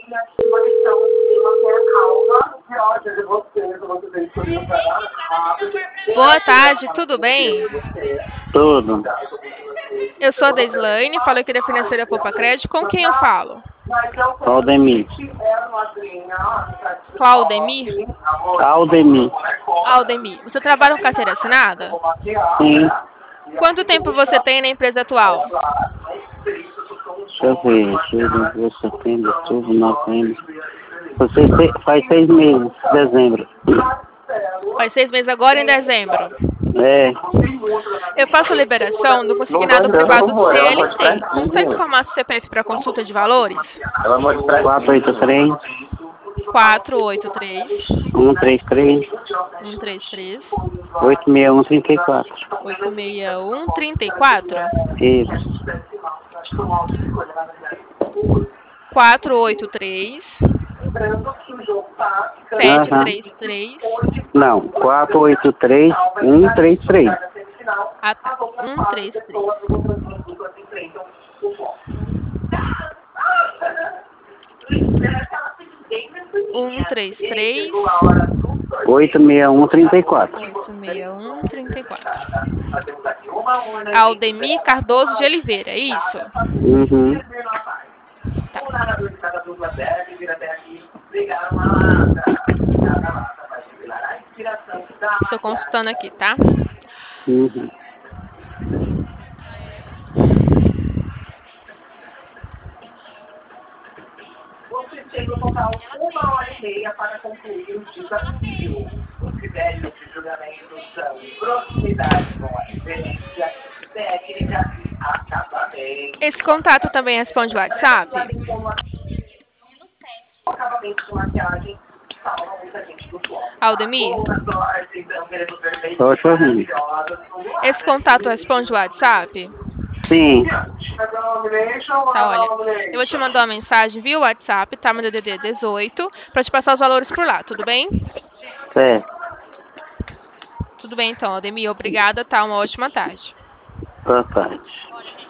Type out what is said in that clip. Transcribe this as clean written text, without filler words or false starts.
Boa tarde, tudo bem? Tudo. Eu sou a Deislaine, falo aqui da Financeira Poupa Crédito. Com quem eu falo? Aldemir. Claudemir? Aldemir. Aldemir. Você trabalha com carteira assinada? Sim. Quanto tempo você tem na empresa atual? Deixa eu ver. Julho, setembro, outubro, novembro. Faz 6 meses, dezembro. Faz 6 meses agora, em dezembro. É. Eu faço a liberação do consignado privado CLT. Consegue informar seu CPF para consulta de valores? 483 483 133 133 86134. 86134 Isso. 483 733 Não, 483 133. Ah, tá. 133 133 86134. 86134. Aldemir Cardoso de Oliveira, é isso? Uhum. Estou consultando aqui, tá? Uhum. Você tem no total 1h30 para concluir o desafio. Os critérios de julgamento são proximidade com a referência, técnica e acabamento. Esse contato também responde o WhatsApp? Acabamento de maquiagem salva muita gente do suor. Aldemir, Só sorrindo. esse contato responde o WhatsApp? Sim. Tá, olha, eu vou te mandar uma mensagem via WhatsApp, tá? Meu DDD 18, para te passar os valores por lá, tudo bem? Certo. Tudo bem então, Aldemir, obrigada, tá? Uma ótima tarde. Boa tarde.